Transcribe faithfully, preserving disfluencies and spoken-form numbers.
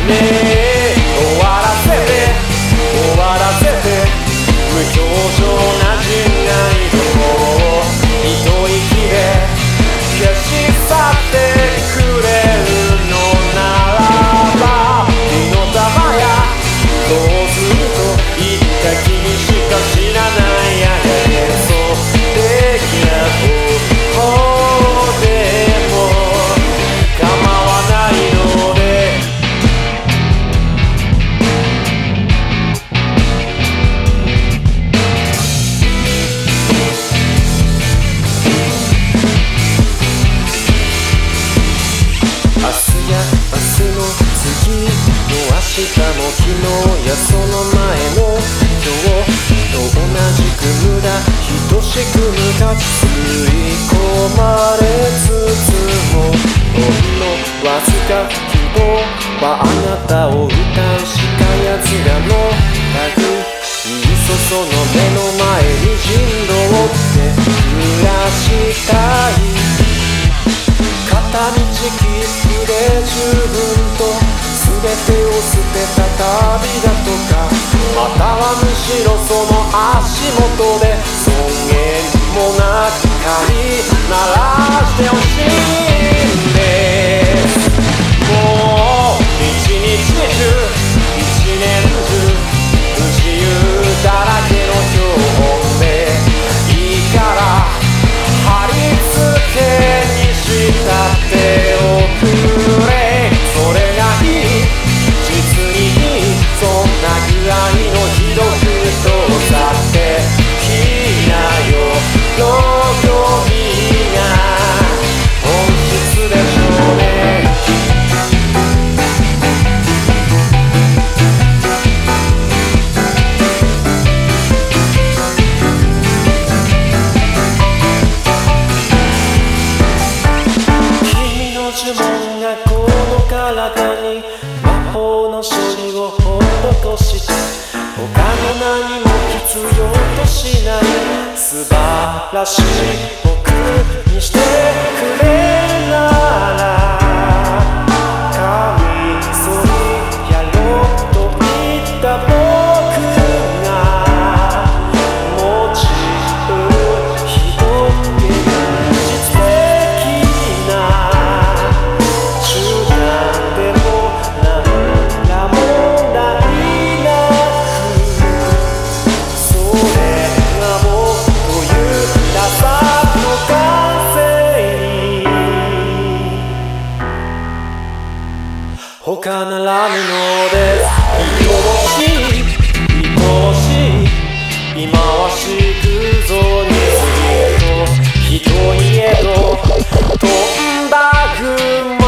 で終わらせて終わらせて無表情な人愛どこを一息で消し去ってくれるのならば火の玉やどうすると言った君しか知らないやや幻想的な方法でも構わないので明日や明日の次の明日も昨日やその前の今日と同じく無駄等しく無価値吸い込まれつつもほんのわずか希望はあなたを歌うしかやつらのタグいっそその目の前に人道って暮らしたい片道切符で十分と全てを捨てた旅だとかまたはむしろその足元で尊厳もなく狩り鳴らしてほしいんですもう一日中一年中不自由だらけの標本でいいから貼り付けにしたっておくれそれがいい実にいいそんなぐらいのひどくとさってきなよ喜びが本質でしょうね君の呪文がこの体に魔法の処理を施して他の何も必要としない素晴らしい僕にしてくれならカミソリやろうと言った僕が持ちうるひどく現実的な手段でも何ら問題なくそれが僕というダサの完成に他ならぬのです愛おしい愛おしい忌まわしくぞにすると人へと飛んだ雲